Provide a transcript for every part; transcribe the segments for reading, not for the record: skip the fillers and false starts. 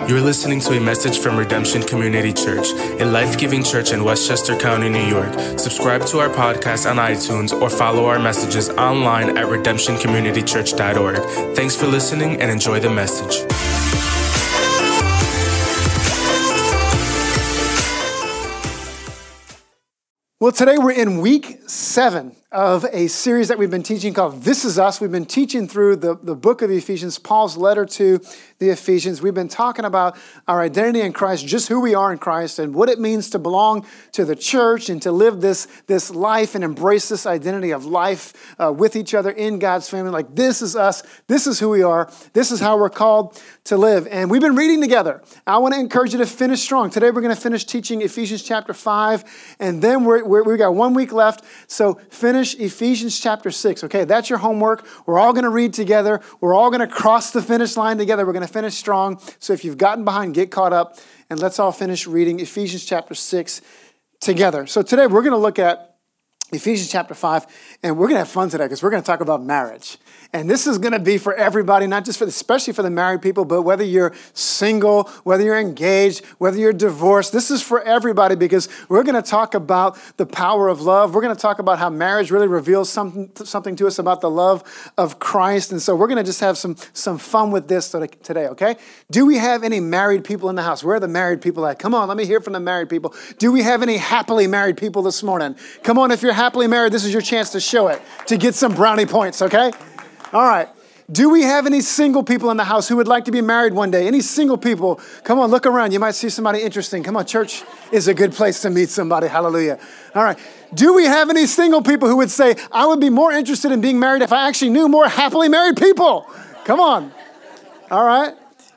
You're listening to a message from Redemption Community Church, a life-giving church in Westchester County, New York. Subscribe to our podcast on iTunes or follow our messages online at redemptioncommunitychurch.org. Thanks for listening and enjoy the message. Well, today we're in week 7 of a series that we've been teaching called This Is Us. We've been teaching through the book of Ephesians, Paul's letter to the Ephesians. We've been talking about our identity in Christ, just who we are in Christ and what it means to belong to the church and to live this life and embrace this identity of life with each other in God's family. Like, this is us. This is who we are. This is how we're called to live. And we've been reading together. I want to encourage you to finish strong. Today we're going to finish teaching Ephesians chapter 5, and then we've got 1 week left. So finish Ephesians chapter 6. Okay, that's your homework. We're all going to read together. We're all going to cross the finish line together. We're going to finish strong. So if you've gotten behind, get caught up, and let's all finish reading Ephesians chapter 6 together. So today we're going to look at Ephesians chapter 5, and we're going to have fun today because we're going to talk about marriage. And this is going to be for everybody, not just especially for the married people, but whether you're single, whether you're engaged, whether you're divorced, this is for everybody because we're going to talk about the power of love. We're going to talk about how marriage really reveals something to us about the love of Christ. And so we're going to just have some fun with this today, okay? Do we have any married people in the house? Where are the married people at? Come on, let me hear from the married people. Do we have any happily married people this morning? Come on, if you're happily married, this is your chance to show it, to get some brownie points, okay? All right. Do we have any single people in the house who would like to be married one day? Any single people? Come on, look around. You might see somebody interesting. Come on, church is a good place to meet somebody. Hallelujah. All right. Do we have any single people who would say, I would be more interested in being married if I actually knew more happily married people? Come on. All right.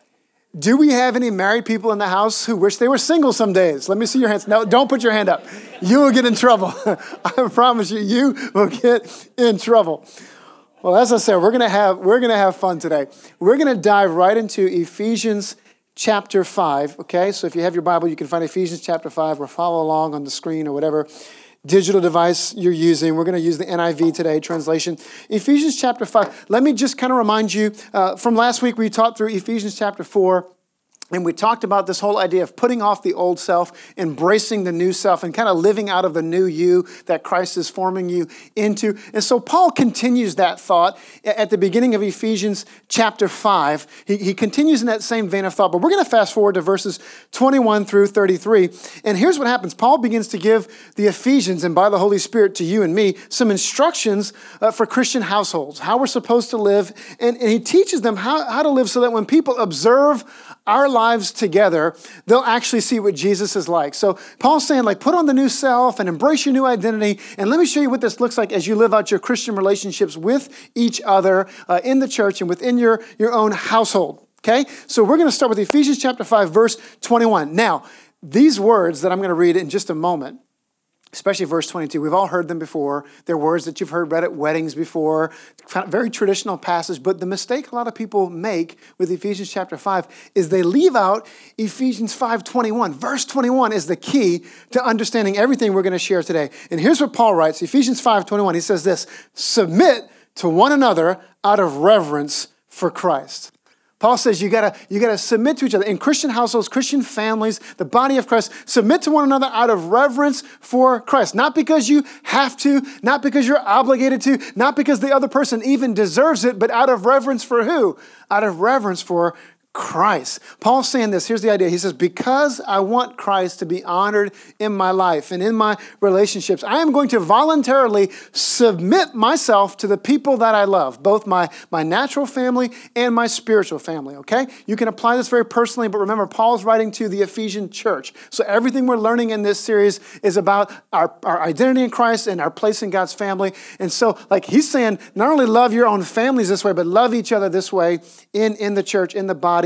Do we have any married people in the house who wish they were single some days? Let me see your hands. No, don't put your hand up. You will get in trouble. I promise you, you will get in trouble. Well, as I said, we're gonna have fun today. We're gonna dive right into Ephesians chapter 5. Okay, so if you have your Bible, you can find Ephesians chapter 5, or follow along on the screen or whatever digital device you're using. We're gonna use the NIV today translation. Ephesians chapter 5. Let me just kind of remind you from last week we taught through Ephesians chapter 4. And we talked about this whole idea of putting off the old self, embracing the new self, and kind of living out of the new you that Christ is forming you into. And so Paul continues that thought at the beginning of Ephesians chapter 5. He continues in that same vein of thought, but we're going to fast forward to verses 21 through 33. And here's what happens. Paul begins to give the Ephesians, and by the Holy Spirit to you and me, some instructions for Christian households, how we're supposed to live. And he teaches them how to live so that when people observe our lives together, they'll actually see what Jesus is like. So Paul's saying, like, put on the new self and embrace your new identity. And let me show you what this looks like as you live out your Christian relationships with each other in the church and within your own household. Okay? So we're going to start with Ephesians chapter 5, verse 21. Now, these words that I'm going to read in just a moment, especially verse 22. We've all heard them before. They're words that you've read at weddings before. Very traditional passage. But the mistake a lot of people make with Ephesians chapter 5 is they leave out Ephesians 5:21. Verse 21 is the key to understanding everything we're going to share today. And here's what Paul writes. Ephesians 5:21. He says this: submit to one another out of reverence for Christ. Paul says you gotta submit to each other. In Christian households, Christian families, the body of Christ, submit to one another out of reverence for Christ. Not because you have to, not because you're obligated to, not because the other person even deserves it, but out of reverence for who? Out of reverence for Christ. Paul's saying this. Here's the idea. He says, because I want Christ to be honored in my life and in my relationships, I am going to voluntarily submit myself to the people that I love, both my natural family and my spiritual family, okay? You can apply this very personally, but remember, Paul's writing to the Ephesian church. So everything we're learning in this series is about our identity in Christ and our place in God's family. And so, like, he's saying, not only love your own families this way, but love each other this way in the church, in the body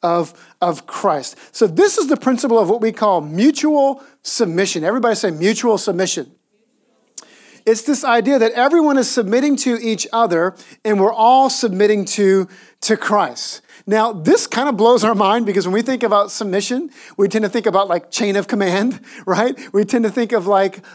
of Christ. So this is the principle of what we call mutual submission. Everybody say mutual submission. It's this idea that everyone is submitting to each other and we're all submitting to Christ. Now, this kind of blows our mind because when we think about submission, we tend to think about like chain of command, right? We tend to think of like,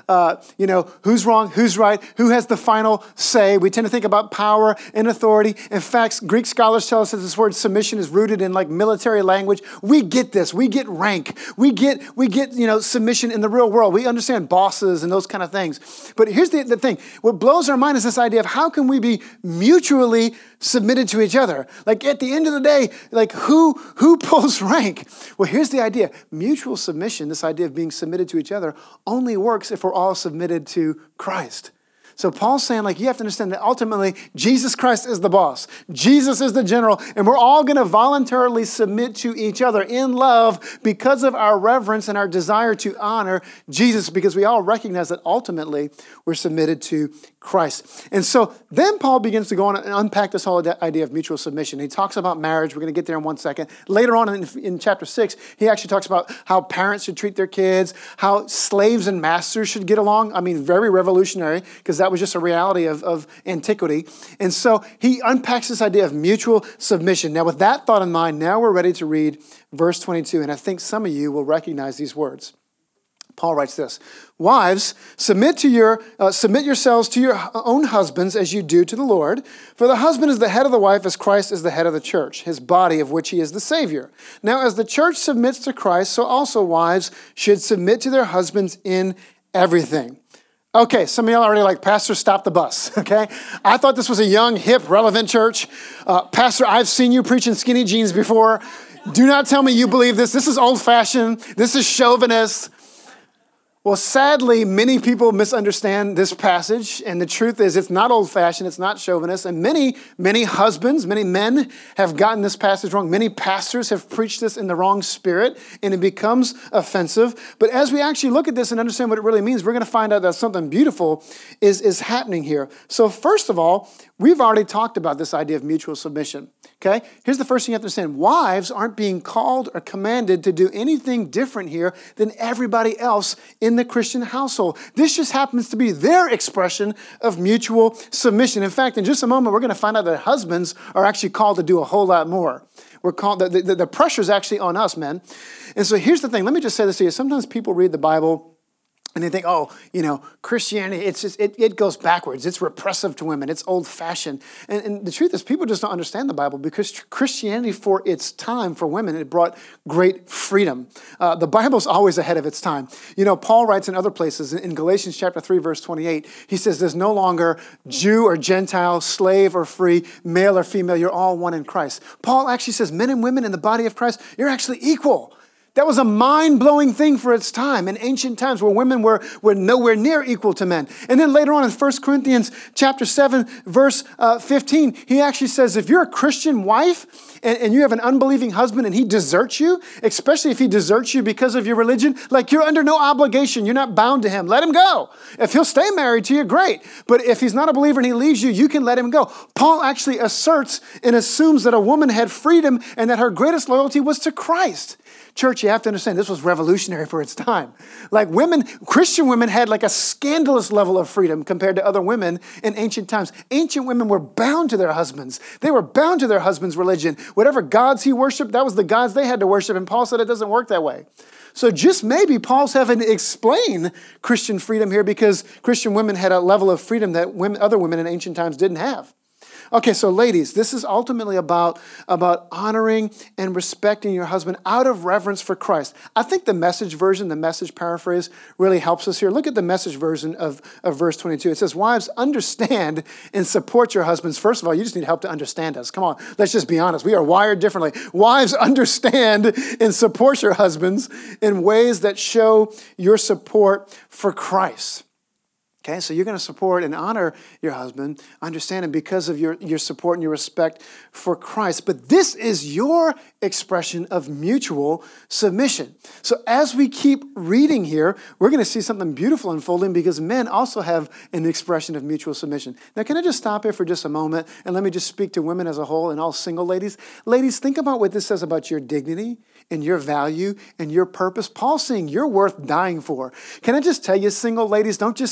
who's wrong, who's right, who has the final say. We tend to think about power and authority. In fact, Greek scholars tell us that this word submission is rooted in like military language. We get this. We get rank. We get submission in the real world. We understand bosses and those kind of things. But here's the thing. What blows our mind is this idea of how can we be mutually submitted to each other? Like at the end of the day, like who pulls rank? Well, here's the idea. Mutual submission, this idea of being submitted to each other, only works if we're all submitted to Christ. So Paul's saying, like, you have to understand that ultimately Jesus Christ is the boss. Jesus is the general, and we're all going to voluntarily submit to each other in love because of our reverence and our desire to honor Jesus, because we all recognize that ultimately we're submitted to Christ. And so then Paul begins to go on and unpack this whole idea of mutual submission. He talks about marriage. We're going to get there in one second. Later on in chapter 6, he actually talks about how parents should treat their kids, how slaves and masters should get along. I mean, very revolutionary, because that was just a reality of antiquity. And so he unpacks this idea of mutual submission. Now, with that thought in mind, now we're ready to read verse 22. And I think some of you will recognize these words. Paul writes this: "Wives, submit yourselves to your own husbands as you do to the Lord. For the husband is the head of the wife, as Christ is the head of the church, his body, of which he is the Savior. Now, as the church submits to Christ, so also wives should submit to their husbands in everything." Okay, some of y'all already like, Pastor, stop the bus, okay? I thought this was a young, hip, relevant church. Pastor, I've seen you preaching skinny jeans before. Do not tell me you believe this. This is old-fashioned. This is chauvinist. Well, sadly, many people misunderstand this passage, and the truth is it's not old-fashioned, it's not chauvinist, and many husbands, many men have gotten this passage wrong. Many pastors have preached this in the wrong spirit, and it becomes offensive. But as we actually look at this and understand what it really means, we're going to find out that something beautiful is happening here. So first of all, we've already talked about this idea of mutual submission, okay? Here's the first thing you have to understand. Wives aren't being called or commanded to do anything different here than everybody else in the Christian household. This just happens to be their expression of mutual submission. In fact, in just a moment, we're going to find out that husbands are actually called to do a whole lot more. We're called, the pressure is actually on us, men. And so here's the thing. Let me just say this to you. Sometimes people read the Bible and they think, Christianity, it goes backwards. It's repressive to women. It's old-fashioned. And the truth is, people just don't understand the Bible because Christianity, for its time, for women, it brought great freedom. The Bible's always ahead of its time. Paul writes in other places, in Galatians chapter 3, verse 28, he says, there's no longer Jew or Gentile, slave or free, male or female. You're all one in Christ. Paul actually says, men and women in the body of Christ, you're actually equal. That was a mind-blowing thing for its time in ancient times where women were nowhere near equal to men. And then later on in 1 Corinthians chapter 7, verse 15, he actually says, if you're a Christian wife and you have an unbelieving husband and he deserts you, especially if he deserts you because of your religion, like you're under no obligation. You're not bound to him. Let him go. If he'll stay married to you, great. But if he's not a believer and he leaves you, you can let him go. Paul actually asserts and assumes that a woman had freedom and that her greatest loyalty was to Christ. Church, you have to understand, this was revolutionary for its time. Like Christian women had like a scandalous level of freedom compared to other women in ancient times. Ancient women were bound to their husbands. They were bound to their husband's religion. Whatever gods he worshiped, that was the gods they had to worship. And Paul said it doesn't work that way. So just maybe Paul's having to explain Christian freedom here because Christian women had a level of freedom that other women in ancient times didn't have. Okay, so ladies, this is ultimately about honoring and respecting your husband out of reverence for Christ. I think the Message version, the Message paraphrase, really helps us here. Look at the Message version of verse 22. It says, wives, understand and support your husbands. First of all, you just need help to understand us. Come on, let's just be honest. We are wired differently. Wives, understand and support your husbands in ways that show your support for Christ. Okay, so you're going to support and honor your husband, understand him because of your support and your respect for Christ. But this is your expression of mutual submission. So as we keep reading here, we're going to see something beautiful unfolding because men also have an expression of mutual submission. Now, can I just stop here for just a moment and let me just speak to women as a whole and all single ladies? Ladies, think about what this says about your dignity and your value and your purpose. Paul's saying you're worth dying for. Can I just tell you, single ladies, don't just settle for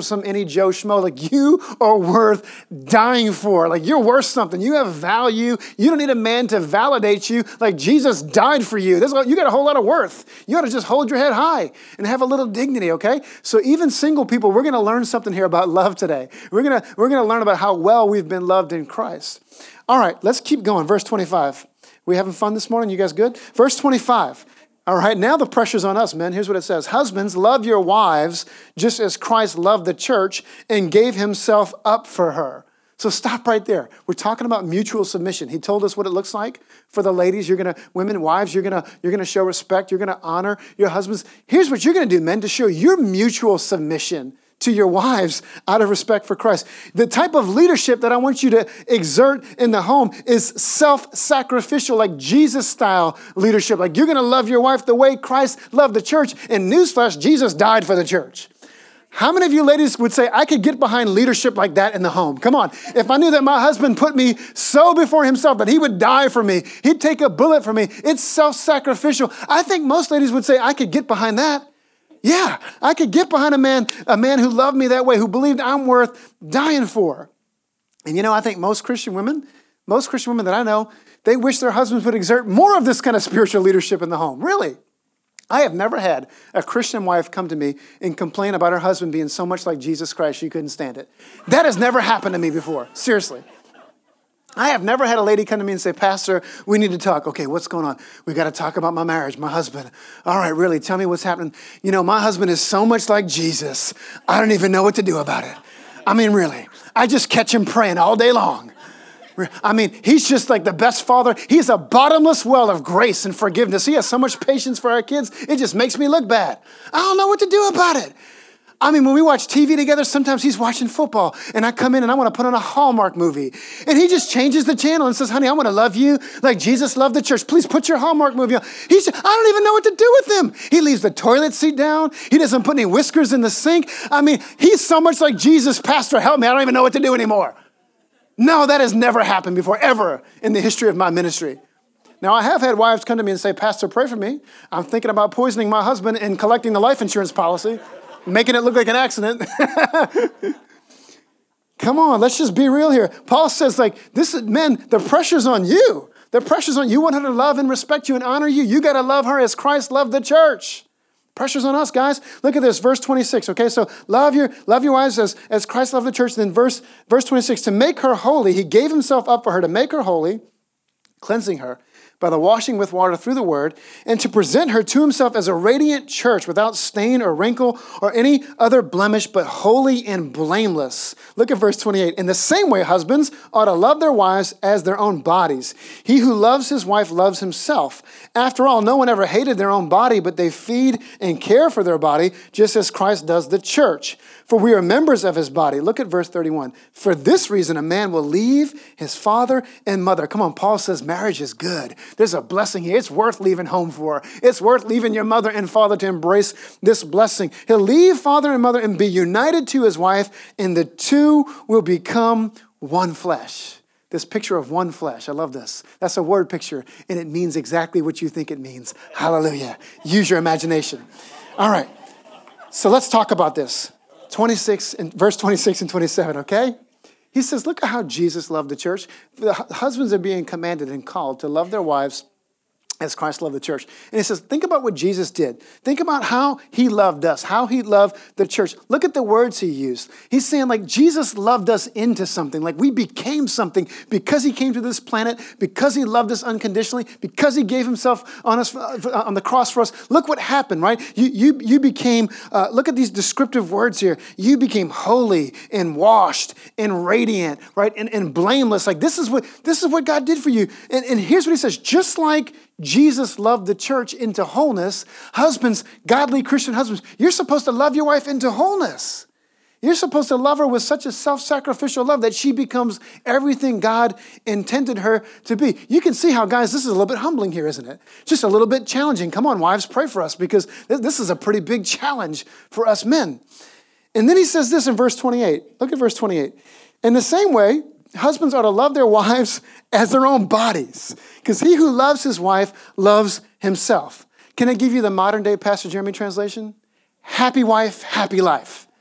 some any Joe Schmo. Like, you are worth dying for. Like, you're worth something. You have value. You don't need a man to validate you. Like, Jesus died for you. You got a whole lot of worth. You got to just hold your head high and have a little dignity, okay? So even single people, we're going to learn something here about love today. We're going to learn about how well we've been loved in Christ. All right, let's keep going. Verse 25. We having fun this morning? You guys good? Verse 25. All right, now the pressure's on us, men. Here's what it says. Husbands, love your wives just as Christ loved the church and gave himself up for her. So stop right there. We're talking about mutual submission. He told us what it looks like for the ladies. Wives, you're gonna show respect. You're gonna honor your husbands. Here's what you're gonna do, men, to show your mutual submission to your wives out of respect for Christ. The type of leadership that I want you to exert in the home is self-sacrificial, like Jesus-style leadership. Like, you're going to love your wife the way Christ loved the church. And newsflash, Jesus died for the church. How many of you ladies would say, I could get behind leadership like that in the home? Come on. If I knew that my husband put me so before himself that he would die for me, he'd take a bullet for me. It's self-sacrificial. I think most ladies would say, I could get behind that. Yeah, I could get behind a man who loved me that way, who believed I'm worth dying for. And I think most Christian women that I know, they wish their husbands would exert more of this kind of spiritual leadership in the home. Really. I have never had a Christian wife come to me and complain about her husband being so much like Jesus Christ she couldn't stand it. That has never happened to me before. Seriously. I have never had a lady come to me and say, Pastor, we need to talk. Okay, what's going on? We got to talk about my marriage, my husband. All right, really, tell me what's happening. My husband is so much like Jesus. I don't even know what to do about it. I mean, really, I just catch him praying all day long. I mean, he's just like the best father. He's a bottomless well of grace and forgiveness. He has so much patience for our kids. It just makes me look bad. I don't know what to do about it. I mean, when we watch TV together, sometimes he's watching football and I come in and I want to put on a Hallmark movie. And he just changes the channel and says, honey, I want to love you like Jesus loved the church. Please put your Hallmark movie on. I don't even know what to do with him. He leaves the toilet seat down. He doesn't put any whiskers in the sink. I mean, he's so much like Jesus. Pastor, help me. I don't even know what to do anymore. No, that has never happened before, ever in the history of my ministry. Now, I have had wives come to me and say, Pastor, pray for me. I'm thinking about poisoning my husband and collecting the life insurance policy. Making it look like an accident. Come on, let's just be real here. Paul says, men, the pressure's on you. The pressure's on you. You want her to love and respect you and honor you. You got to love her as Christ loved the church. Pressure's on us, guys. Look at this, verse 26. Okay, so love your wives as Christ loved the church. Then verse 26, to make her holy, he gave himself up for her to make her holy, cleansing her by the washing with water through the word, and to present her to himself as a radiant church without stain or wrinkle or any other blemish, but holy and blameless. Look at verse 28. In the same way, husbands ought to love their wives as their own bodies. He who loves his wife loves himself. After all, no one ever hated their own body, but they feed and care for their body, just as Christ does the church. For we are members of his body. Look at verse 31. For this reason, a man will leave his father and mother. Come on, Paul says marriage is good. There's a blessing here. It's worth leaving home for. It's worth leaving your mother and father to embrace this blessing. He'll leave father and mother and be united to his wife, and the two will become one flesh. This picture of one flesh. I love this. That's a word picture, and it means exactly what you think it means. Hallelujah. Use your imagination. All right. So let's talk about this. Verse 26 and 27, okay? He says, look at how Jesus loved the church. The husbands are being commanded and called to love their wives as Christ loved the church. And he says, think about what Jesus did. Think about how he loved us, how he loved the church. Look at the words he used. He's saying Jesus loved us into something, like we became something because he came to this planet, because he loved us unconditionally, because he gave himself on the cross for us. Look what happened, right? You became, look at these descriptive words here. You became holy and washed and radiant, right? And blameless. This is what God did for you. And here's what he says, just like Jesus loved the church into wholeness, husbands, godly Christian husbands, you're supposed to love your wife into wholeness. You're supposed to love her with such a self-sacrificial love that she becomes everything God intended her to be. You can see how, guys, this is a little bit humbling here, isn't it? Just a little bit challenging. Come on, wives, pray for us because this is a pretty big challenge for us men. And then he says this in verse 28. Look at verse 28. In the same way, husbands ought to love their wives as their own bodies, because he who loves his wife loves himself. Can I give you the modern day Pastor Jeremy translation? Happy wife, happy life.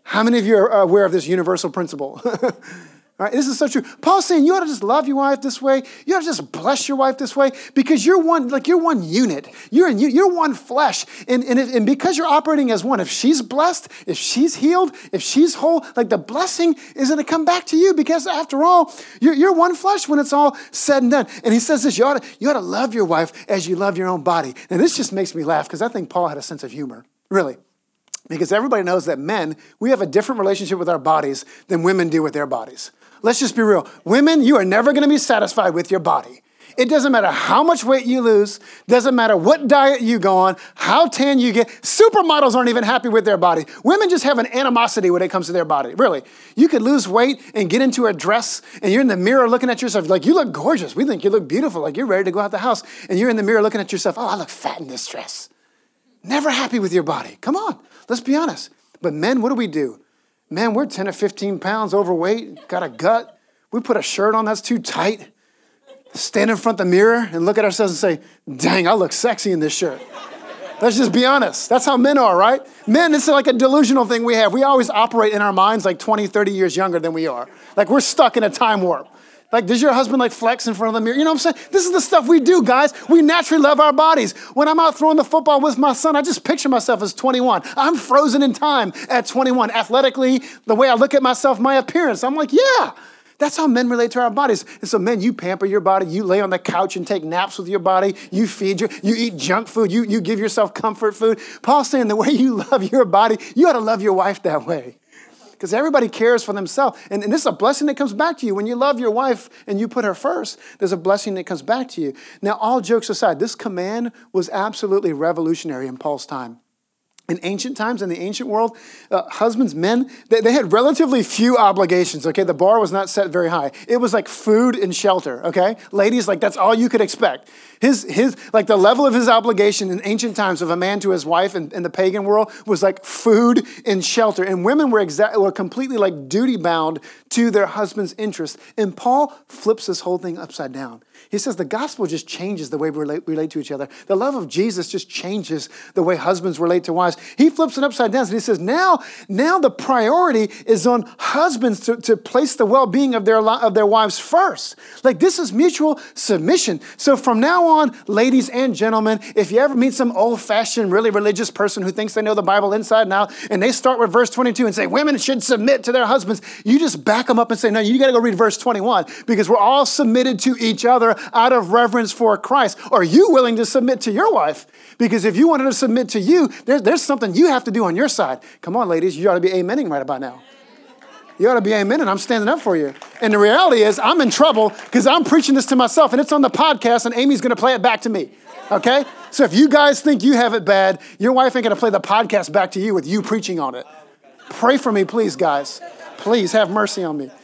How many of you are aware of this universal principle? Right? This is so true. Paul's saying you ought to just love your wife this way. You ought to just bless your wife this way because you're one unit. You're one flesh. And because you're operating as one, if she's blessed, if she's healed, if she's whole, like the blessing is going to come back to you because after all, you're one flesh when it's all said and done. And he says this, you ought to love your wife as you love your own body. And this just makes me laugh because I think Paul had a sense of humor, really. Because everybody knows that men, we have a different relationship with our bodies than women do with their bodies. Let's just be real. Women, you are never going to be satisfied with your body. It doesn't matter how much weight you lose. Doesn't matter what diet you go on, how tan you get. Supermodels aren't even happy with their body. Women just have an animosity when it comes to their body. Really. You could lose weight and get into a dress and you're in the mirror looking at yourself like you look gorgeous. We think you look beautiful. Like you're ready to go out the house and you're in the mirror looking at yourself. Oh, I look fat in this dress. Never happy with your body. Come on. Let's be honest. But men, what do? Man, we're 10 or 15 pounds overweight, got a gut. We put a shirt on that's too tight. Stand in front of the mirror and look at ourselves and say, dang, I look sexy in this shirt. Let's just be honest. That's how men are, right? Men, it's like a delusional thing we have. We always operate in our minds like 20, 30 years younger than we are. Like we're stuck in a time warp. Like, does your husband like flex in front of the mirror? You know what I'm saying? This is the stuff we do, guys. We naturally love our bodies. When I'm out throwing the football with my son, I just picture myself as 21. I'm frozen in time at 21. Athletically, the way I look at myself, my appearance, I'm like, yeah. That's how men relate to our bodies. And so men, you pamper your body. You lay on the couch and take naps with your body. You feed you eat junk food. You give yourself comfort food. Paul's saying the way you love your body, you ought to love your wife that way. Because everybody cares for themselves. And this is a blessing that comes back to you. When you love your wife and you put her first, there's a blessing that comes back to you. Now, all jokes aside, this command was absolutely revolutionary in Paul's time. In ancient times, in the ancient world, husbands, men, they had relatively few obligations, okay? The bar was not set very high. It was like food and shelter, okay? Ladies, like that's all you could expect. Like the level of his obligation in ancient times of a man to his wife in the pagan world was like food and shelter. And women were completely like duty bound to their husband's interests. And Paul flips this whole thing upside down. He says the gospel just changes the way we relate to each other. The love of Jesus just changes the way husbands relate to wives. He flips it upside down and he says, now the priority is on husbands to place the well-being of their wives first. Like this is mutual submission. So from now on, ladies and gentlemen, if you ever meet some old-fashioned, really religious person who thinks they know the Bible inside and out, and they start with verse 22 and say, women should submit to their husbands, you just back them up and say, no, you got to go read verse 21 because we're all submitted to each other out of reverence for Christ. Are you willing to submit to your wife? Because if you wanted to submit to you, there's something you have to do on your side. Come on, ladies, you ought to be amening right about now. You ought to be amening. I'm standing up for you. And the reality is I'm in trouble because I'm preaching this to myself and it's on the podcast and Amy's going to play it back to me. Okay? So if you guys think you have it bad, your wife ain't going to play the podcast back to you with you preaching on it. Pray for me, please, guys. Please have mercy on me.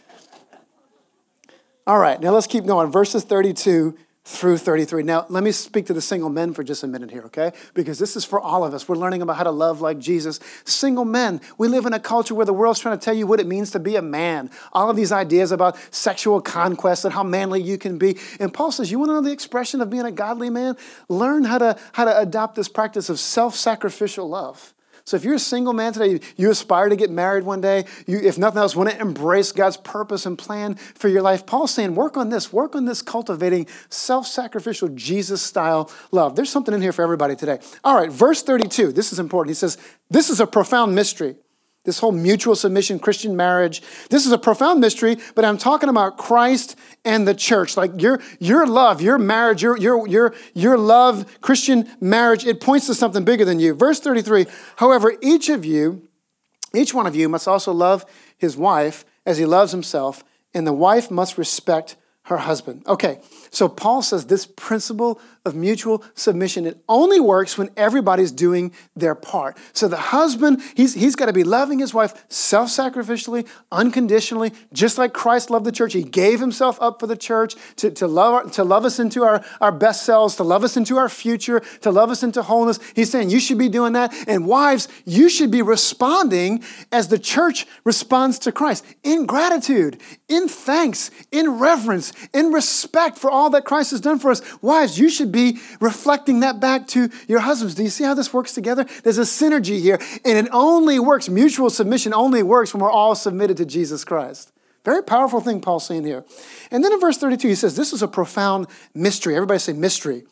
All right, now let's keep going. Verses 32 through 33. Now, let me speak to the single men for just a minute here, okay? Because this is for all of us. We're learning about how to love like Jesus. Single men, we live in a culture where the world's trying to tell you what it means to be a man. All of these ideas about sexual conquest and how manly you can be. And Paul says, you want to know the expression of being a godly man? Learn how to adopt this practice of self-sacrificial love. So if you're a single man today, you aspire to get married one day, you, if nothing else, want to embrace God's purpose and plan for your life, Paul's saying, work on this cultivating self-sacrificial Jesus-style love. There's something in here for everybody today. All right, verse 32, this is important. He says, this is a profound mystery. This whole mutual submission, Christian marriage. This is a profound mystery, but I'm talking about Christ and the church. Like your love, your marriage, your love, Christian marriage, it points to something bigger than you. Verse 33, however, each one of you must also love his wife as he loves himself, and the wife must respect her husband. Okay, so Paul says this principle of mutual submission, it only works when everybody's doing their part. So the husband, he's got to be loving his wife self-sacrificially, unconditionally, just like Christ loved the church. He gave himself up for the church to love us into our best selves, to love us into our future, to love us into wholeness. He's saying you should be doing that. And wives, you should be responding as the church responds to Christ, in gratitude, in thanks, in reverence, in respect for all that Christ has done for us. Wives, you should be reflecting that back to your husbands. Do you see how this works together? There's a synergy here, and it only works, mutual submission only works when we're all submitted to Jesus Christ. Very powerful thing Paul's saying here. And then in verse 32, he says, this is a profound mystery. Everybody say mystery.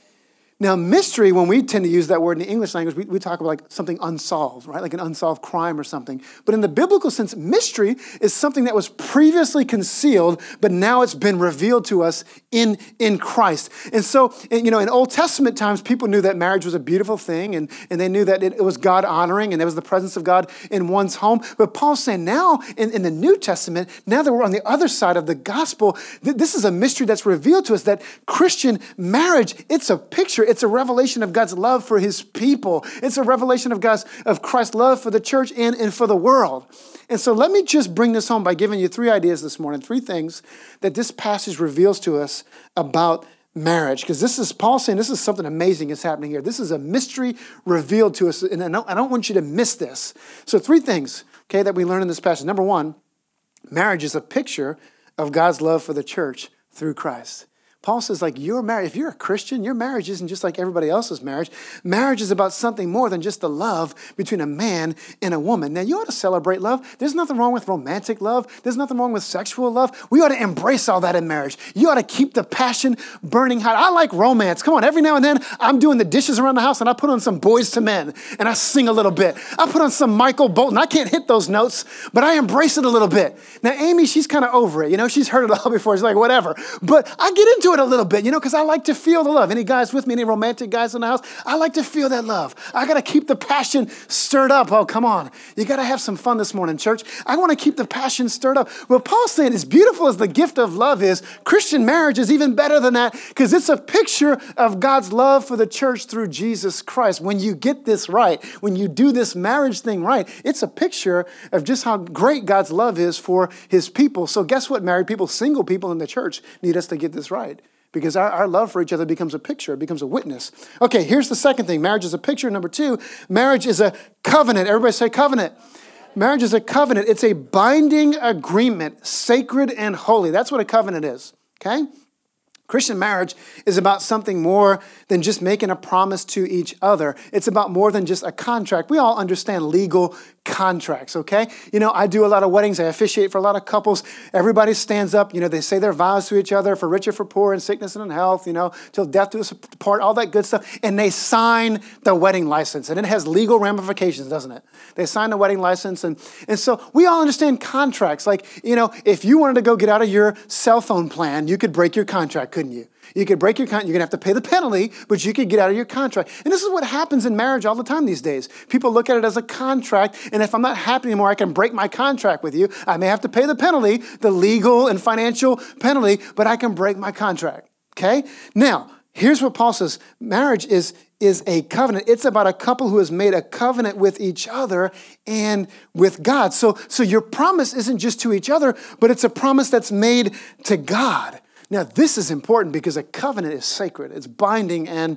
Now, mystery, when we tend to use that word in the English language, we talk about like something unsolved, right? Like an unsolved crime or something. But in the biblical sense, mystery is something that was previously concealed, but now it's been revealed to us in Christ. And so, in Old Testament times, people knew that marriage was a beautiful thing, and they knew that it was God honoring, and there was the presence of God in one's home. But Paul's saying now, in the New Testament, now that we're on the other side of the gospel, this is a mystery that's revealed to us, that Christian marriage, it's a picture. It's a revelation of God's love for his people. It's a revelation of Christ's love for the church and for the world. And so let me just bring this home by giving you 3 ideas this morning, 3 things that this passage reveals to us about marriage. Because Paul's saying this is something amazing is happening here. This is a mystery revealed to us, and I don't want you to miss this. So 3 things, okay, that we learn in this passage. Number 1, marriage is a picture of God's love for the church through Christ. Paul says, like, your marriage, if you're a Christian, your marriage isn't just like everybody else's marriage. Marriage is about something more than just the love between a man and a woman. Now, you ought to celebrate love. There's nothing wrong with romantic love. There's nothing wrong with sexual love. We ought to embrace all that in marriage. You ought to keep the passion burning hot. I like romance. Come on, every now and then, I'm doing the dishes around the house, and I put on some Boys to Men, and I sing a little bit. I put on some Michael Bolton. I can't hit those notes, but I embrace it a little bit. Now, Amy, she's kind of over it. She's heard it all before. She's like, whatever. But I get into it a little bit, because I like to feel the love. Any guys with me, any romantic guys in the house? I like to feel that love. I got to keep the passion stirred up. Oh, come on. You got to have some fun this morning, church. I want to keep the passion stirred up. Well, Paul's saying as beautiful as the gift of love is, Christian marriage is even better than that because it's a picture of God's love for the church through Jesus Christ. When you get this right, when you do this marriage thing right, it's a picture of just how great God's love is for his people. So guess what, married people, single people in the church need us to get this right. Because our love for each other becomes a picture. It becomes a witness. Okay, here's the second thing. Marriage is a picture. Number 2, marriage is a covenant. Everybody say covenant. Marriage is a covenant. It's a binding agreement, sacred and holy. That's what a covenant is, okay? Christian marriage is about something more than just making a promise to each other. It's about more than just a contract. We all understand legal contracts, okay? I do a lot of weddings. I officiate for a lot of couples. Everybody stands up. They say their vows to each other for richer, for poor, in sickness and in health, till death do us part, all that good stuff. And they sign the wedding license. And it has legal ramifications, doesn't it? They sign the wedding license. And so we all understand contracts. Like, if you wanted to go get out of your cell phone plan, you could break your contract, couldn't you? You could break your contract. You're going to have to pay the penalty, but you could get out of your contract. And this is what happens in marriage all the time these days. People look at it as a contract, and if I'm not happy anymore, I can break my contract with you. I may have to pay the penalty, the legal and financial penalty, but I can break my contract, okay? Now, here's what Paul says. Marriage is a covenant. It's about a couple who has made a covenant with each other and with God. So your promise isn't just to each other, but it's a promise that's made to God. Now, this is important because a covenant is sacred. It's binding and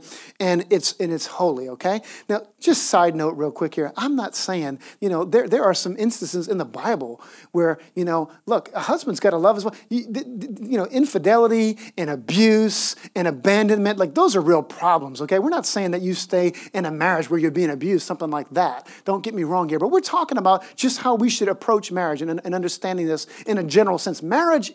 it's holy, okay? Now, just side note real quick here. I'm not saying, there are some instances in the Bible where, look, a husband's got to love his wife. Infidelity and abuse and abandonment, like those are real problems, okay? We're not saying that you stay in a marriage where you're being abused, something like that. Don't get me wrong here. But we're talking about just how we should approach marriage and understanding this in a general sense. Marriage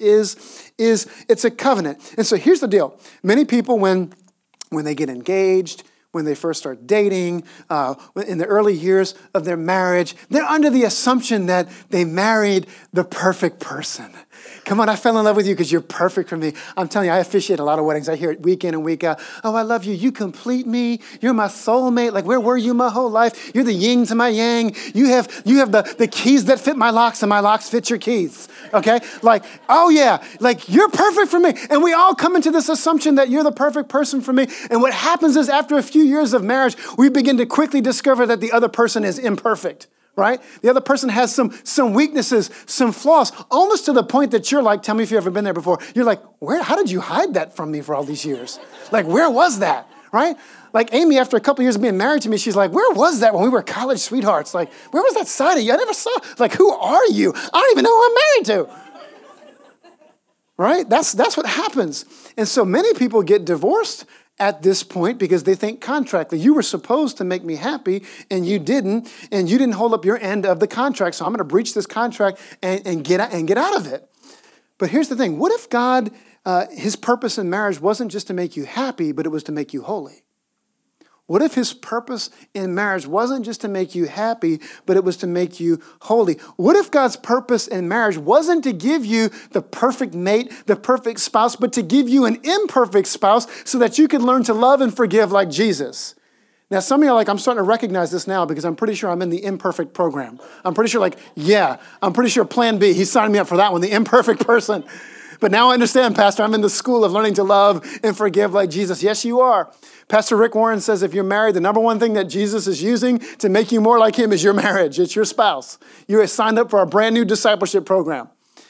it's a covenant. And so here's the deal. Many people, when they get engaged, when they first start dating, in the early years of their marriage, they're under the assumption that they married the perfect person. Come on, I fell in love with you because you're perfect for me. I'm telling you, I officiate a lot of weddings. I hear it week in and week out. Oh, I love you. You complete me. You're my soulmate. Like, where were you my whole life? You're the yin to my yang. You have the keys that fit my locks and my locks fit your keys. Okay? Like, oh yeah, like you're perfect for me. And we all come into this assumption that you're the perfect person for me. And what happens is after a few years of marriage, we begin to quickly discover that the other person is imperfect. Right? The other person has some weaknesses, some flaws, almost to the point that you're like, tell me if you've ever been there before. You're like, how did you hide that from me for all these years? Like, where was that? Right? Like Amy, after a couple of years of being married to me, she's like, where was that when we were college sweethearts? Like, where was that side of you? I never saw. Like, who are you? I don't even know who I'm married to. Right? That's what happens. And so many people get divorced at this point because they think contractually. You were supposed to make me happy and you didn't hold up your end of the contract. So I'm going to breach this contract and get out of it. But here's the thing. What if God, his purpose in marriage wasn't just to make you happy, but it was to make you holy? What if his purpose in marriage wasn't just to make you happy, but it was to make you holy? What if God's purpose in marriage wasn't to give you the perfect mate, the perfect spouse, but to give you an imperfect spouse so that you could learn to love and forgive like Jesus? Now, some of you are like, I'm starting to recognize this now because I'm pretty sure I'm in the imperfect program. I'm pretty sure I'm pretty sure plan B, he signed me up for that one, the imperfect person. But now I understand, Pastor, I'm in the school of learning to love and forgive like Jesus. Yes, you are. Pastor Rick Warren says if you're married, the number one thing that Jesus is using to make you more like him is your marriage. It's your spouse. You are signed up for a brand new discipleship program.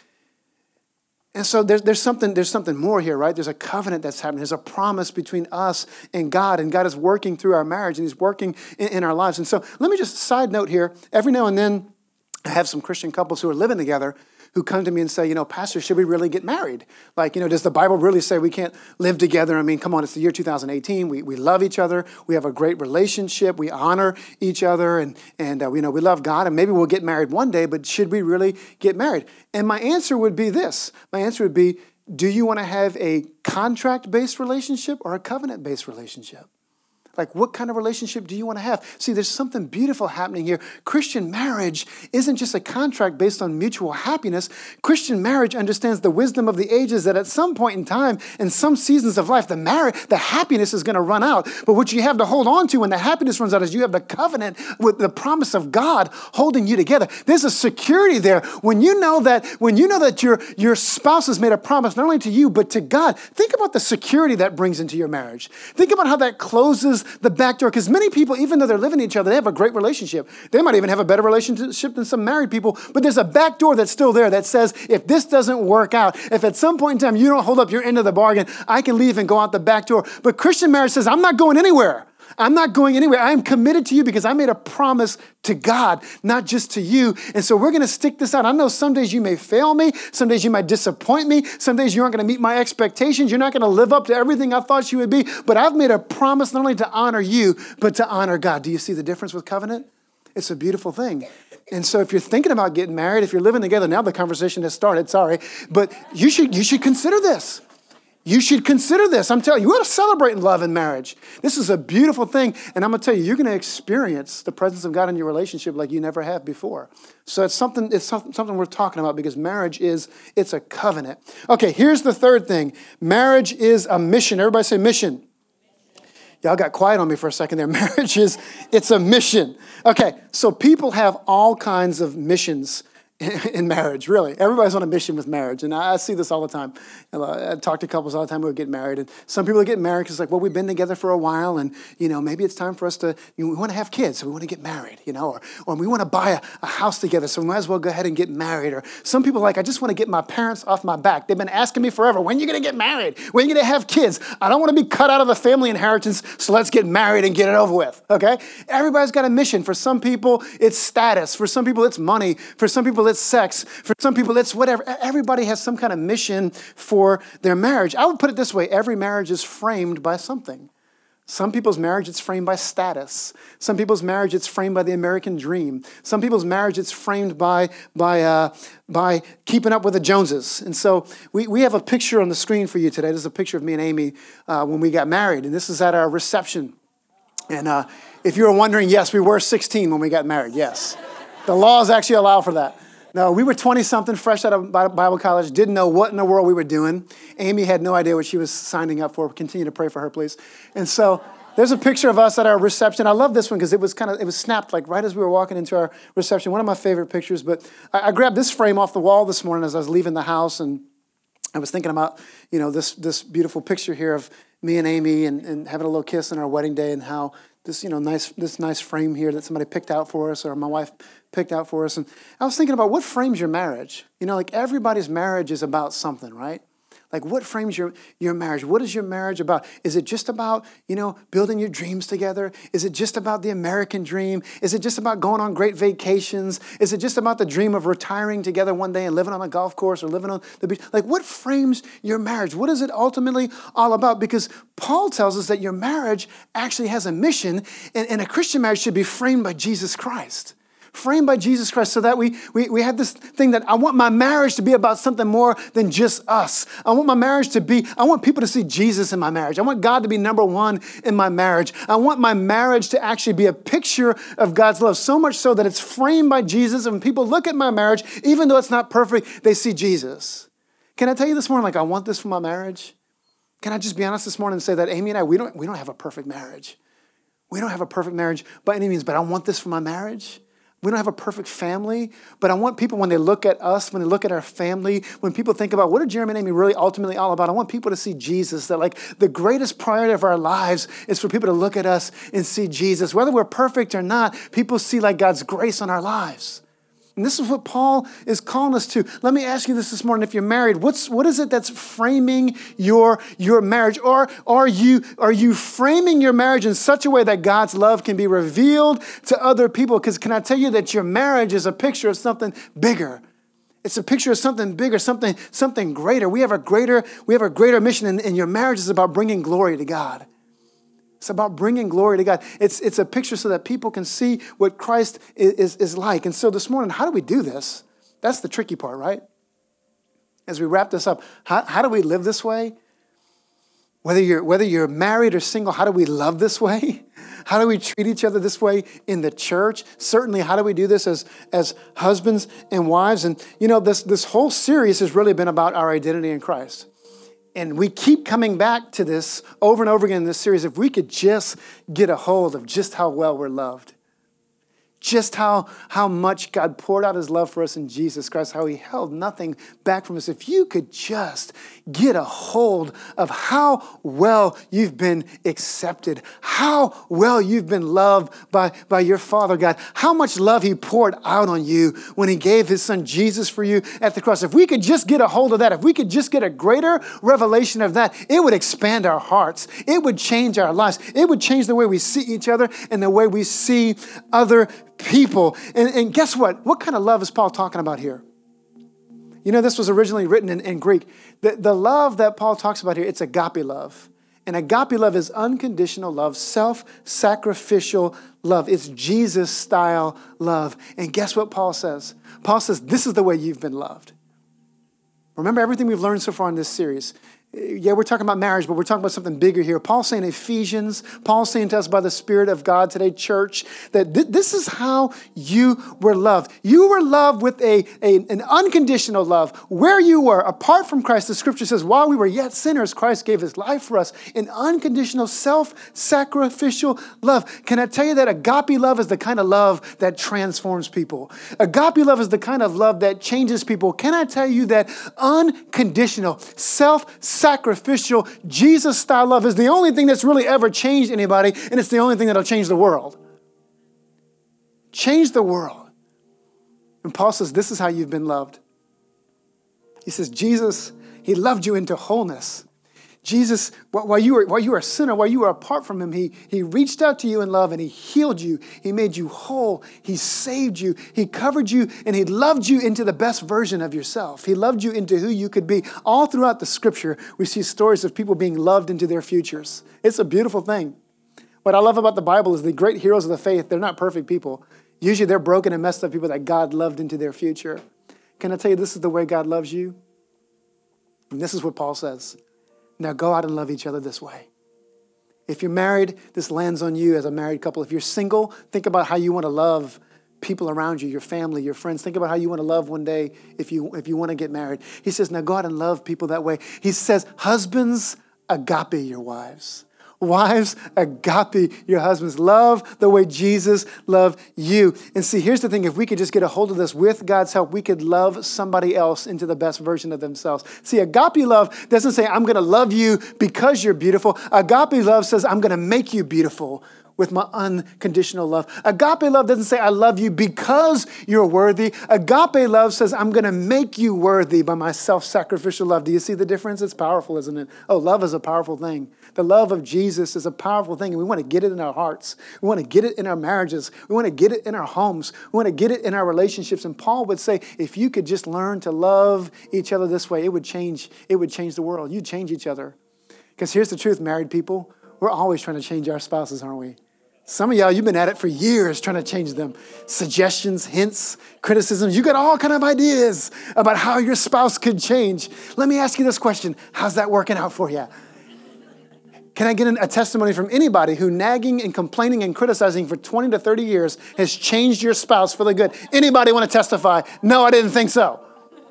And so there's something more here, right? There's a covenant that's happening. There's a promise between us and God is working through our marriage, and he's working in our lives. And so let me just side note here. Every now and then, I have some Christian couples who are living together who come to me and say, Pastor, should we really get married? Like, does the Bible really say we can't live together? I mean, come on, it's the year 2018. We love each other. We have a great relationship. We honor each other, and we love God, and maybe we'll get married one day, but should we really get married? And my answer would be this. My answer would be, do you want to have a contract-based relationship or a covenant-based relationship? Like, what kind of relationship do you want to have? See, there's something beautiful happening here. Christian marriage isn't just a contract based on mutual happiness. Christian marriage understands the wisdom of the ages that at some point in time, in some seasons of life, the happiness is going to run out. But what you have to hold on to when the happiness runs out is you have the covenant with the promise of God holding you together. There's a security there. When you know that your spouse has made a promise not only to you, but to God, think about the security that brings into your marriage. Think about how that closes the back door, because many people, even though they're living with each other, they have a great relationship. They might even have a better relationship than some married people, but there's a back door that's still there that says, if this doesn't work out, if at some point in time you don't hold up your end of the bargain, I can leave and go out the back door. But Christian marriage says, I'm not going anywhere. I'm not going anywhere. I am committed to you because I made a promise to God, not just to you. And so we're going to stick this out. I know some days you may fail me. Some days you might disappoint me. Some days you aren't going to meet my expectations. You're not going to live up to everything I thought you would be. But I've made a promise not only to honor you, but to honor God. Do you see the difference with covenant? It's a beautiful thing. And so if you're thinking about getting married, if you're living together, now the conversation has started, sorry. But you should consider this. You should consider this. I'm telling you, you ought to celebrate love in marriage. This is a beautiful thing. And I'm going to tell you, you're going to experience the presence of God in your relationship like you never have before. So it's something we're talking about because marriage it's a covenant. Okay, here's the third thing. Marriage is a mission. Everybody say mission. Y'all got quiet on me for a second there. Marriage it's a mission. Okay, so people have all kinds of missions in marriage, really. Everybody's on a mission with marriage. And I see this all the time. I talk to couples all the time who get married. And some people get married because like, well, we've been together for a while and, maybe it's time for us to, we want to have kids, so we want to get married, or we want to buy a house together, so we might as well go ahead and get married. Or some people are like, I just want to get my parents off my back. They've been asking me forever, when are you going to get married? When are you going to have kids? I don't want to be cut out of the family inheritance, so let's get married and get it over with, okay? Everybody's got a mission. For some people, it's status. For some people, it's money. For some people, it's sex. For some people, it's whatever. Everybody has some kind of mission for their marriage. I would put it this way. Every marriage is framed by something. Some people's marriage, it's framed by status. Some people's marriage, it's framed by the American dream. Some people's marriage, it's framed by keeping up with the Joneses. And so we have a picture on the screen for you today. This is a picture of me and Amy when we got married. And this is at our reception. And if you were wondering, yes, we were 16 when we got married. Yes. The laws actually allow for that. No, we were 20-something, fresh out of Bible college, didn't know what in the world we were doing. Amy had no idea what she was signing up for. Continue to pray for her, please. And so there's a picture of us at our reception. I love this one because it was snapped like right as we were walking into our reception. One of my favorite pictures. But I grabbed this frame off the wall this morning as I was leaving the house, and I was thinking about, this beautiful picture here of me and Amy and having a little kiss on our wedding day, and how this nice frame here that somebody picked out for us, or my wife picked out for us. And I was thinking about what frames your marriage. Like everybody's marriage is about something, right? Like, what frames your marriage? What is your marriage about? Is it just about, building your dreams together? Is it just about the American dream? Is it just about going on great vacations? Is it just about the dream of retiring together one day and living on a golf course or living on the beach? Like, what frames your marriage? What is it ultimately all about? Because Paul tells us that your marriage actually has a mission, and a Christian marriage should be framed by Jesus Christ. Framed by Jesus Christ, so that we have this thing that I want my marriage to be about something more than just us. I want people to see Jesus in my marriage. I want God to be number one in my marriage. I want my marriage to actually be a picture of God's love, so much so that it's framed by Jesus. And when people look at my marriage, even though it's not perfect, they see Jesus. Can I tell you this morning, like, I want this for my marriage? Can I just be honest this morning and say that Amy and I, we don't have a perfect marriage. We don't have a perfect marriage by any means, but I want this for my marriage. We don't have a perfect family, but I want people, when they look at us, when they look at our family, when people think about what are Jeremy and Amy really ultimately all about, I want people to see Jesus, that like the greatest priority of our lives is for people to look at us and see Jesus. Whether we're perfect or not, people see like God's grace on our lives. And this is what Paul is calling us to. Let me ask you this morning. If you're married, what is it that's framing your marriage? Or are you framing your marriage in such a way that God's love can be revealed to other people? Because can I tell you that your marriage is a picture of something bigger? It's a picture of something bigger, something greater. We have a greater mission, and your marriage is about bringing glory to God. It's about bringing glory to God. It's a picture so that people can see what Christ is like. And so this morning, how do we do this? That's the tricky part, right? As we wrap this up, how do we live this way? Whether you're married or single, how do we love this way? How do we treat each other this way in the church? Certainly, how do we do this as husbands and wives? And this whole series has really been about our identity in Christ. And we keep coming back to this over and over again in this series. If we could just get a hold of just how well we're loved, just how much God poured out his love for us in Jesus Christ, how he held nothing back from us. If you could just get a hold of how well you've been accepted, how well you've been loved by your Father God, how much love he poured out on you when he gave his son Jesus for you at the cross. If we could just get a hold of that, if we could just get a greater revelation of that, it would expand our hearts. It would change our lives. It would change the way we see each other and the way we see other people. And guess what? What kind of love is Paul talking about here? This was originally written in Greek. The love that Paul talks about here, it's agape love. And agape love is unconditional love, self-sacrificial love. It's Jesus-style love. And guess what Paul says? Paul says, this is the way you've been loved. Remember everything we've learned so far in this series. Yeah, we're talking about marriage, but we're talking about something bigger here. Paul's saying Ephesians, Paul's saying to us by the Spirit of God today, church, that this is how you were loved. You were loved with an unconditional love. Where you were, apart from Christ, the scripture says, while we were yet sinners, Christ gave his life for us. An unconditional, self-sacrificial love. Can I tell you that agape love is the kind of love that transforms people? Agape love is the kind of love that changes people. Can I tell you that unconditional, self-sacrificial, Jesus-style love is the only thing that's really ever changed anybody, and it's the only thing that'll change the world. Change the world. And Paul says, this is how you've been loved. He says, Jesus, he loved you into wholeness. Jesus, while you were a sinner, while you were apart from him, he reached out to you in love and he healed you. He made you whole. He saved you. He covered you and he loved you into the best version of yourself. He loved you into who you could be. All throughout the scripture, we see stories of people being loved into their futures. It's a beautiful thing. What I love about the Bible is the great heroes of the faith, they're not perfect people. Usually they're broken and messed up people that God loved into their future. Can I tell you, this is the way God loves you? And this is what Paul says. Now go out and love each other this way. If you're married, this lands on you as a married couple. If you're single, think about how you want to love people around you, your family, your friends. Think about how you want to love one day if you want to get married. He says, now go out and love people that way. He says, husbands, agape your wives. Wives, agape your husbands. Love the way Jesus loved you. And see, here's the thing. If we could just get a hold of this with God's help, we could love somebody else into the best version of themselves. See, agape love doesn't say, I'm going to love you because you're beautiful. Agape love says, I'm going to make you beautiful with my unconditional love. Agape love doesn't say, I love you because you're worthy. Agape love says, I'm going to make you worthy by my self-sacrificial love. Do you see the difference? It's powerful, isn't it? Oh, love is a powerful thing. The love of Jesus is a powerful thing, and we want to get it in our hearts. We want to get it in our marriages. We want to get it in our homes. We want to get it in our relationships. And Paul would say, if you could just learn to love each other this way, it would change the world. You'd change each other. Because here's the truth, married people. We're always trying to change our spouses, aren't we? Some of y'all, you've been at it for years trying to change them. Suggestions, hints, criticisms. You got all kind of ideas about how your spouse could change. Let me ask you this question. How's that working out for you? Can I get a testimony from anybody who nagging and complaining and criticizing for 20 to 30 years has changed your spouse for the good? Anybody want to testify? No, I didn't think so.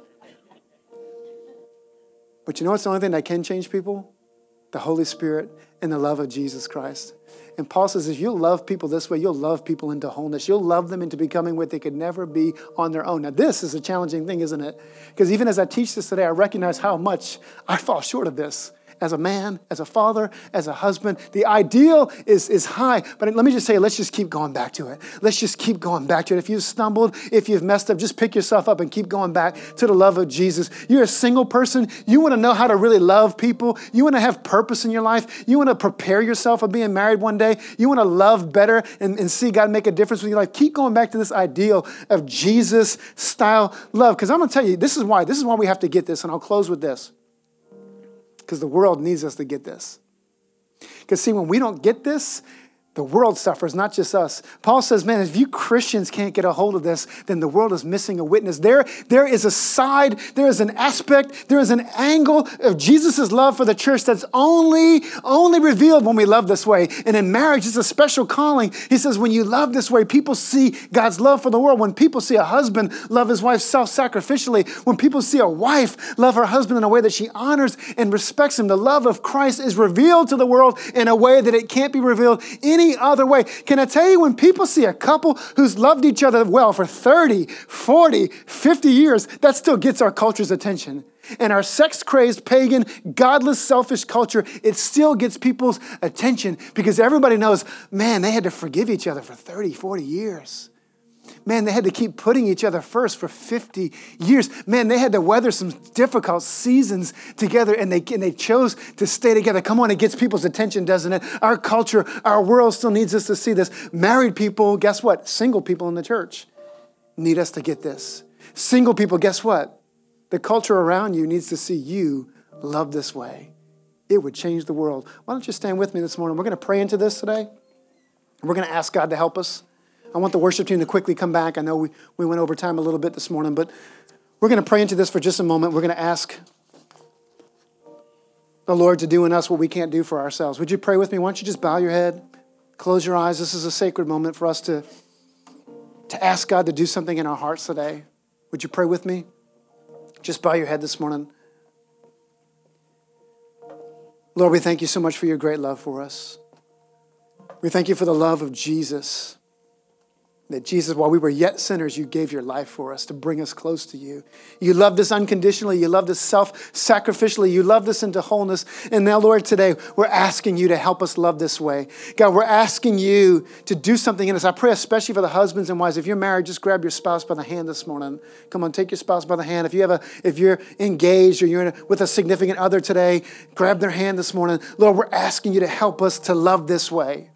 But you know what's the only thing that can change people? The Holy Spirit and the love of Jesus Christ. And Paul says, if you'll love people this way, you'll love people into wholeness. You'll love them into becoming what they could never be on their own. Now, this is a challenging thing, isn't it? Because even as I teach this today, I recognize how much I fall short of this. As a man, as a father, as a husband, the ideal is high. But let me just say, let's just keep going back to it. Let's just keep going back to it. If you've stumbled, if you've messed up, just pick yourself up and keep going back to the love of Jesus. You're a single person. You want to know how to really love people. You want to have purpose in your life. You want to prepare yourself for being married one day. You want to love better and see God make a difference with your life. Keep going back to this ideal of Jesus-style love. Because I'm going to tell you, this is why we have to get this. And I'll close with this. Because the world needs us to get this. Because see, when we don't get this, the world suffers, not just us. Paul says, man, if you Christians can't get a hold of this, then the world is missing a witness. There is a side, there is an aspect, there is an angle of Jesus' love for the church that's only revealed when we love this way. And in marriage, it's a special calling. He says, when you love this way, people see God's love for the world. When people see a husband love his wife self-sacrificially, when people see a wife love her husband in a way that she honors and respects him, the love of Christ is revealed to the world in a way that it can't be revealed any other way. Can I tell you, when people see a couple who's loved each other well for 30, 40, 50 years, that still gets our culture's attention. And our sex-crazed, pagan, godless, selfish culture, it still gets people's attention because everybody knows, man, they had to forgive each other for 30, 40 years. Man, they had to keep putting each other first for 50 years. Man, they had to weather some difficult seasons together, and they chose to stay together. Come on, it gets people's attention, doesn't it? Our culture, our world still needs us to see this. Married people, guess what? Single people in the church need us to get this. Single people, guess what? The culture around you needs to see you love this way. It would change the world. Why don't you stand with me this morning? We're going to pray into this today. We're going to ask God to help us. I want the worship team to quickly come back. I know we went over time a little bit this morning, but we're going to pray into this for just a moment. We're going to ask the Lord to do in us what we can't do for ourselves. Would you pray with me? Why don't you just bow your head, close your eyes. This is a sacred moment for us to ask God to do something in our hearts today. Would you pray with me? Just bow your head this morning. Lord, we thank you so much for your great love for us. We thank you for the love of Jesus. That Jesus, while we were yet sinners, you gave your life for us to bring us close to you. You loved us unconditionally. You loved us self-sacrificially. You loved us into wholeness. And now, Lord, today, we're asking you to help us love this way. God, we're asking you to do something in us. I pray especially for the husbands and wives. If you're married, just grab your spouse by the hand this morning. Come on, take your spouse by the hand. If you're engaged or you're with a significant other today, grab their hand this morning. Lord, we're asking you to help us to love this way.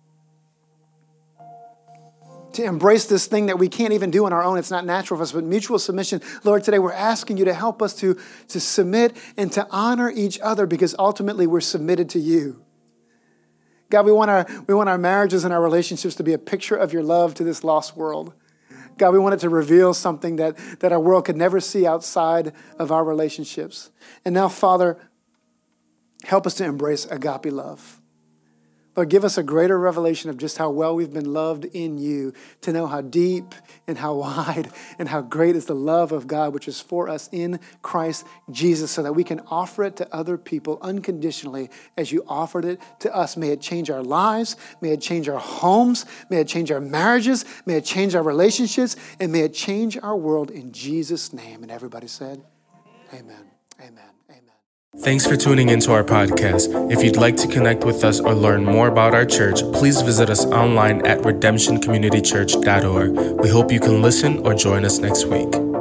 To embrace this thing that we can't even do on our own. It's not natural for us, but mutual submission. Lord, today we're asking you to help us to submit and to honor each other because ultimately we're submitted to you. God, we want our marriages and our relationships to be a picture of your love to this lost world. God, we want it to reveal something that our world could never see outside of our relationships. And now, Father, help us to embrace agape love. Lord, give us a greater revelation of just how well we've been loved in you, to know how deep and how wide and how great is the love of God, which is for us in Christ Jesus, so that we can offer it to other people unconditionally as you offered it to us. May it change our lives. May it change our homes. May it change our marriages. May it change our relationships. And may it change our world in Jesus' name. And everybody said, amen. Amen. Thanks for tuning into our podcast. If you'd like to connect with us or learn more about our church, please visit us online at redemptioncommunitychurch.org. We hope you can listen or join us next week.